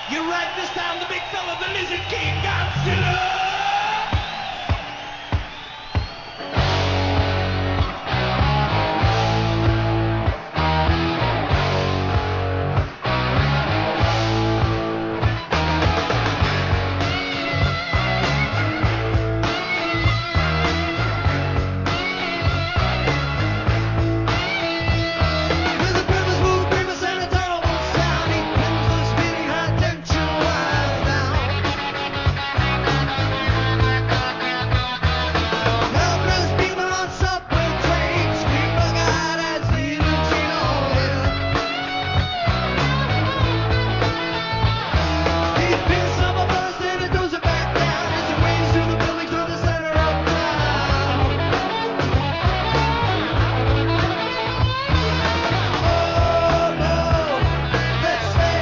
You're right this time, the big fella, the Lizard King, Godzilla!